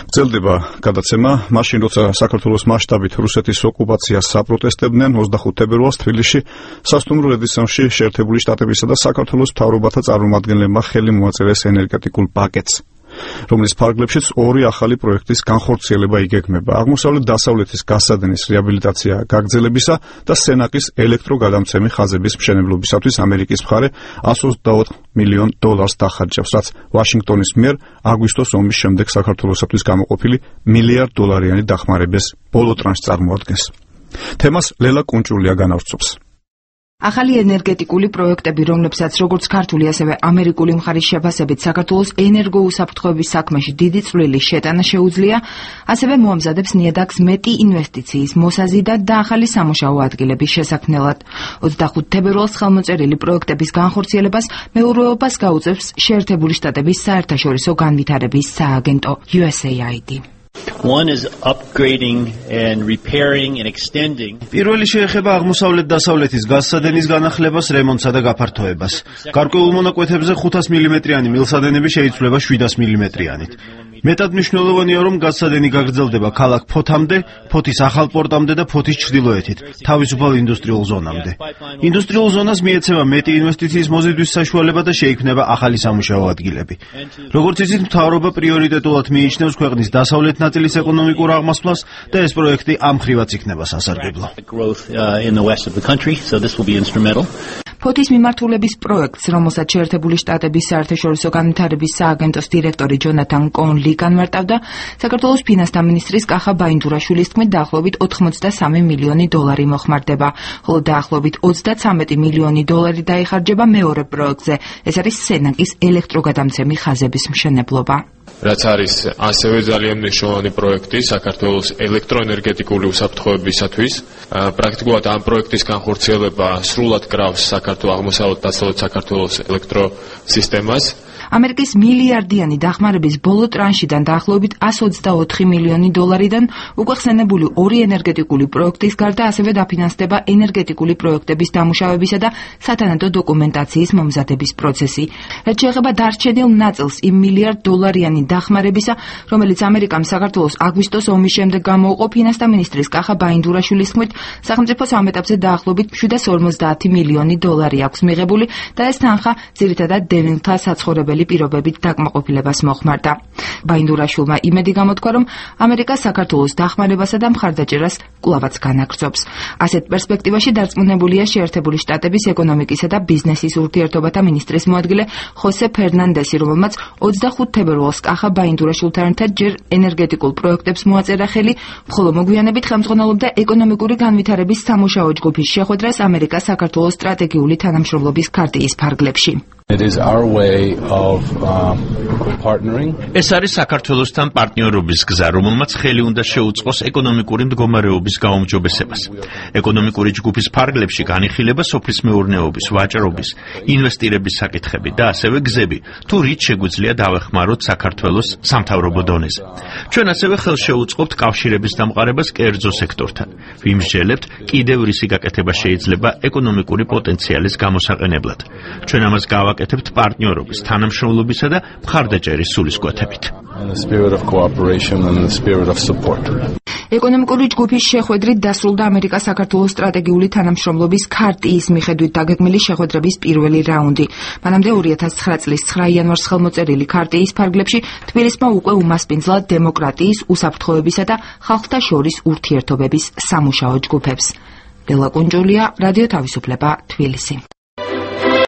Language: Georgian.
გრძელდება გადაცემა, მაშინ როცა საქართველოს მასშტაბით რუსეთის ოკუპაციას საპროტესტებდნენ 25 თებერვალს თბილისში სასტუმრო ედისონში შეერთებული შტატებისა და საქართველოს მთავრობათა წარმომადგენლებმა ხელი მოაწერეს ენერგეტიკულ პაკეტს, რომლის ფარგლებშიც ორი ახალი პროექტის განხორციელება იგეგმება: აღმოსავლეთ-დასავლეთის გასადენის რეაბილიტაცია გაგრძელებისა და სენაკის ელექტროგადამცემი ხაზების მშენებლობისათვის ამერიკის მხარე $124 მილიონ დახარჯავს, რაც ვაშინგტონის მიერ აგვისტოს ომის შემდეგ საქართველოსათვის გამოყოფილი $1 მილიარდიანი დახმარების ბოლო ტრანშს წარმოადგენს. თემას ლელა კუნჭულია განავრცობს. ახალი ენერგეტიკული პროექტები, რომლებსაც როგორც ქართული, ასევე ამერიკული მხარის შეფასებით საქართველოს ენერგოუსაფრთხოების საქმეში დიდი წვლილი შეტანა შეუძლია, ასევე მოამზადებს ნიადაგს მეტი ინვესტიციის მოსაზიდად და ახალი სამუშაო ადგილების შესაქმნელად. 25 თებერვალს ხელმოწერილი პროექტების განხორციელებას მეურვეობას გაუწევს შეერთებული შტატების საერთაშორისო განვითარების სააგენტო USAID. One is upgrading and repairing and extending. პირველი შეეხება აღმოსავლეთ-დასავლეთის გასადენის განახლებას, რემონტსა და გაფართოებას. გარკვეულ მონაკვეთებზე 500 მმ-იანი მილსადენები შეიცვლება 700 მმ-იანით. მეტად მნიშვნელოვანია, რომ გასადენი გაგრძელდება ქალაქ ფოთამდე, ფოთის ახალ პორტამდე და ფოთის ჩრდილოეთით, თავისუფალ ინდუსტრიულ ზონამდე. ინდუსტრიულ ზონას მიეცემა მეტი ინვესტიციის მოზიდვის საშუალება და შეიქმნება ახალი სამუშაო ადგილები. როგორც იცით, მთავრობა პრიორიტეტულად მიიჩნევს ქვეყნის დასავლეთ ნაწილის ეკონომიკურ აღმასვლას და ეს პროექტი ამ ხრივაც იქნება სასარგებლო. ფოთის მიმართულების პროექტს, რომელსაც შეერთებული შტატების საერთაშორისო განვითარების სააგენტოს დირექტორი ჯონათან კონლი განმარტავდა, საქართველოს ფინანსთა მინისტრის კახა ბაინდურაშვილის თქმით, დაახლოებით $83 მილიონი მოხმარდება, ხოლო დაახლოებით $33 მილიონი დაიხარჯება მეორე პროექტზე. ეს არის სენაკის ელექტროგადამცემი ხაზების მშენებლობა. რაც არის ასევე ძალიან მნიშვნელოვანი პროექტი საქართველოს ელექტროენერგეტიკული უსაფრთხოებისათვის. პრაქტიკულად ამ პროექტის განხორციელება სრულად კრავს აღმოსავლეთ-დასავლეთ საქართველოს ელექტროსისტემას. ამერიკის მილიარდიანი დახმარების ბოლო ტრანშიდან დაახლოებით $124 მილიონი უკვე ხსენებული ორი ენერგეტიკული პროექტის გარდა ასევე დაფინანსდება ენერგეტიკული პროექტების დამუშავებისა და სათანადო დოკუმენტაციის მომზადების პროცესი. რაც შეეხება დარჩენილ ნაწილს იმ $1 მილიარდიანი დახმარებისა, რომელიც ამერიკამ საქართველოს აგვისტოს ომის შემდეგ გამოუყო, ფინანსთა მინისტრის კახა ბაინდურაშვილის თქმით, სახელმწიფოს ამ ეტაპზე დაახლოებით $750 მილიონი აქვს მიღებული და ეს თანხა ძირითადად დევნილთა საცხოვრებელი პირობებით დაკმაყოფილებას მოხმარდა. ბაინდურაშვილმა იმედი გამოთქვა, რომ ამერიკა საქართველოს დახმარებასა და მხარდაჭერას კვლავაც განაგრძობს. ასეთ პერსპექტივაში დარწმუნებულია შეერთებული შტატების ეკონომიკისა და ბიზნესის ურთიერთობათა მინისტრის მოადგილე ხოსე ფერნანდესი, რომელმაც 25 თებერვალს კახა ბაინდურაშვილთან ერთად ჯერ ენერგეტიკულ პროექტებს მოაწერა ხელი, ხოლო მოგვიანებით ხელმძღვანელობდა ეკონომიკური განვითარების სამუშაო ჯგუფის შეხვედრას ამერიკას საქართველოს სტრატეგიული თანამშრომლობის ქარტიის ფარგლებში. ეს არის საქართველოსთან პარტნიორობის გზა, რომელმაც ხელი უნდა შეუწყოს ეკონომიკური მდგომარეობის გაუმჯობესებას. ეკონომიკური ჯგუფის ფარგლებში განიხილება სოფლის მეურნეობის, ვაჭრობის, ინვესტირების საკითხები და ასევე გზები, თუ რით შეგვიძლია დავეხმაროთ საქართველოს სამთავრობო დონეზე. ჩვენ ასევე ხელს შევუწყობთ კავშირების დამყარებას კერძო სექტორთან. ვიმსჯელებთ, კიდევ რისი გაკეთება შეიძლება ეკონომიკური პოტენციალის გამოსაყენებლად. ჩვენ ამას გავაკეთებთ პარტნიორობის, თანამშრომლობისა და მხარდაჭერის სულისკვეთებით. ეკონომიკური ჯგუფის შეხვედრით დასრულდა ამერიკა-საქართველოს სტრატეგიული თანამშრომლობის ქარტიის მიხედვით დაგეგმილი შეხვედრების პირველი რაუნდი. მანამდე 2009 წლის 9 იანვარს ხელმოწერილი ქარტიის ფარგლებში თბილისმა უკვე უმასპინძლა დემოკრატიის, უსაფრთხოებისა და ხალხთა შორის ურთიერთობების სამუშაო ჯგუფებს. ლელა კუნჯულია, რადიო თავისუფლება, თბილისი.